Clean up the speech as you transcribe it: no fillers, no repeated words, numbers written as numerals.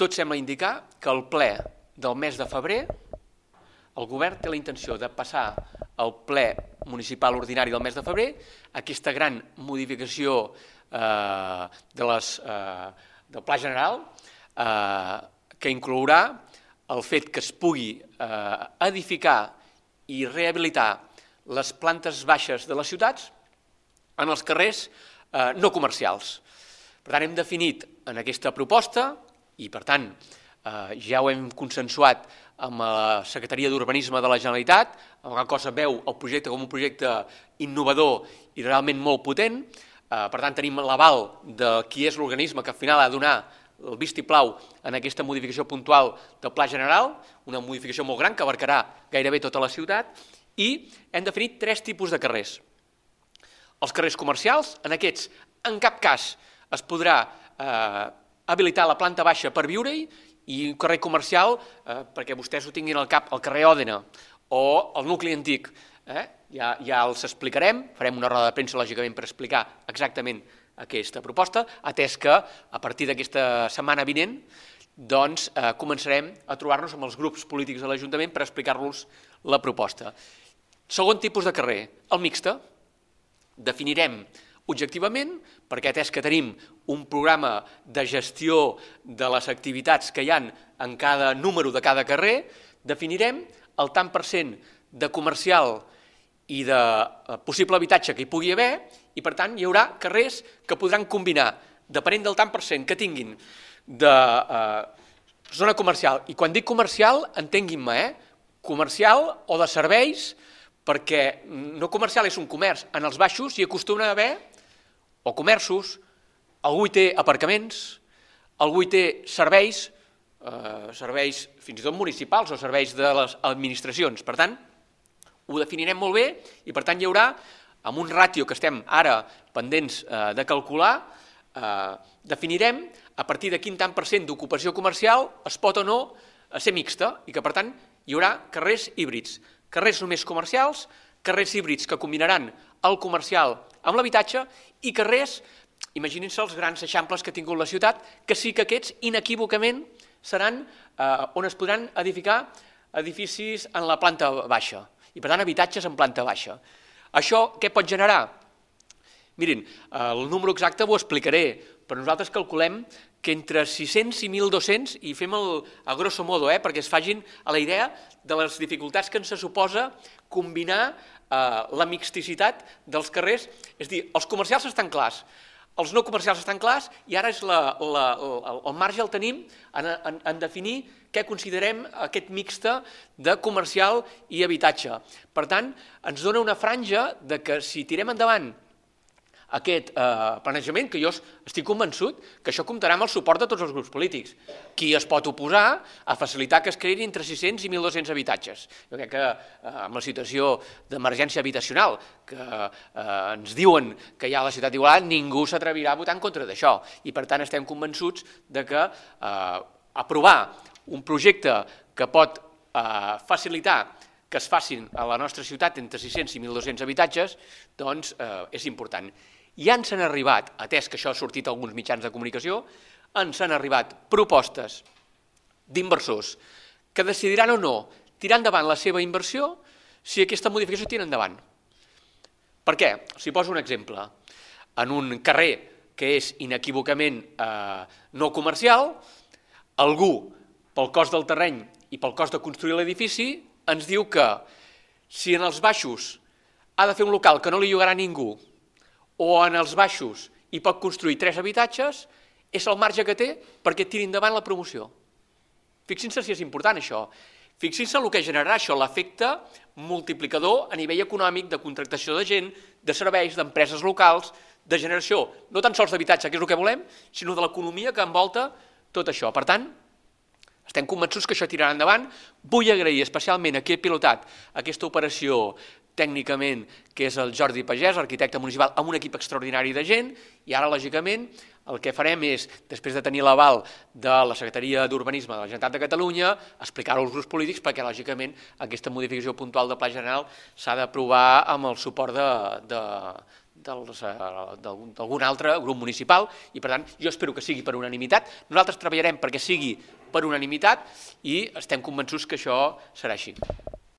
tot sembla indicar que el ple del mes de febrer el govern té la intenció de passar al ple municipal ordinari del mes de febrer aquesta gran modificació del Pla General que inclourà el fet que es pugui edificar i rehabilitar les plantes baixes de les ciutats en els carrers no comercials. Per tant, hem definit en aquesta proposta, i per tant ja ho hem consensuat amb la Secretaria d'Urbanisme de la Generalitat, amb la qual cosa veu el projecte com un projecte innovador i realment molt potent. Per tant, tenim l'aval de qui és l'organisme que al final ha de donar el vistiplau en aquesta modificació puntual del Pla General, una modificació molt gran que abarcarà gairebé tota la ciutat, i hem definit 3 tipus de carrers. Els carrers comercials, en aquests en cap cas es podrà habilitar la planta baixa per viure-hi, i un carrer comercial, perquè vostès ho tinguin al cap, el carrer Òdena o el nucli antic, ja els explicarem, farem una roda de premsa lògicament per explicar exactament aquesta proposta, atès que a partir d'aquesta setmana vinent doncs començarem a trobar-nos amb els grups polítics de l'Ajuntament per explicar-los la proposta. Segon tipus de carrer, el mixte. Definirem objectivament, perquè atès que tenim un programa de gestió de les activitats que hi ha en cada número de cada carrer, definirem el tant per cent de comercial i de possible habitatge que hi pugui haver, i per tant hi haurà carrers que podran combinar, depenent del tant per cent que tinguin de zona comercial. I quan dic comercial, entenguin-me, comercial o de serveis, perquè no comercial és un comerç. En els baixos hi acostuma a haver o comerços, algú hi té aparcaments, algú hi té serveis fins i tot municipals o serveis de les administracions. Per tant, ho definirem molt bé i per tant hi haurà, amb un ràtio que estem ara pendents de calcular, definirem a partir de quin tant per cent d'ocupació comercial es pot o no ser mixta i que per tant hi haurà carrers híbrids, carrers només comercials, carrers híbrids que combinaran el comercial amb l'habitatge i carrers, imaginin-se els grans eixamples que ha tingut la ciutat, que sí que aquests inequívocament seran on es podran edificar edificis en la planta baixa i per tant habitatges en planta baixa. Això què pot generar? Mirin, el número exacte ho explicaré, però nosaltres calculem que entre 600 i 1.200, i fem a grosso modo, perquè es facin a la idea de les dificultats que ens suposa combinar la mixticitat dels carrers, és a dir, els comercials estan clars, els no comercials estan clars i ara el marge el tenim en definir què considerem aquest mixte de comercial i habitatge. Per tant, ens dona una franja de que si tirem endavant aquest planejament, que jo estic convençut que això comptarà amb el suport de tots els grups polítics. Qui es pot oposar a facilitar que es creïn entre 600 i 1.200 habitatges? Jo crec que amb la situació d'emergència habitacional que ens diuen que hi ha a la ciutat d'Igualada, ningú s'atrevirà a votar en contra d'això. I per tant estem convençuts que aprovar un projecte que pot facilitar que es facin a la nostra ciutat entre 600 i 1.200 habitatges, doncs és important. Ja ens han arribat, atès que això ha sortit a alguns mitjans de comunicació, ens han arribat propostes d'inversors que decidiran o no tirar endavant la seva inversió si aquesta modificació tira endavant. Per què? Si poso un exemple. En un carrer que és inequívocament no comercial, algú, pel cost del terreny i pel cost de construir l'edifici, ens diu que si en els baixos ha de fer un local que no li llogarà a ningú o en els baixos hi pot construir 3 habitatges, és el marge que té perquè tiri endavant la promoció. Fixin-se si és important això. Fixin-se el que generarà això, l'efecte multiplicador a nivell econòmic de contractació de gent, de serveis, d'empreses locals, de generació, no tan sols d'habitatge, que és el que volem, sinó de l'economia que envolta tot això. Per tant, estem convençuts que això tirarà endavant. Vull agrair especialment a qui ha pilotat aquesta operació tècnicament, que és el Jordi Pagès, arquitecte municipal, amb un equip extraordinari de gent, i ara, lògicament, el que farem és, després de tenir l'aval de la Secretaria d'Urbanisme de la Generalitat de Catalunya, explicar-ho als grups polítics perquè, lògicament, aquesta modificació puntual del Pla General s'ha d'aprovar amb el suport d'algun altre grup municipal i, per tant, jo espero que sigui per unanimitat. Nosaltres treballarem perquè sigui per unanimitat i estem convençuts que això serà així.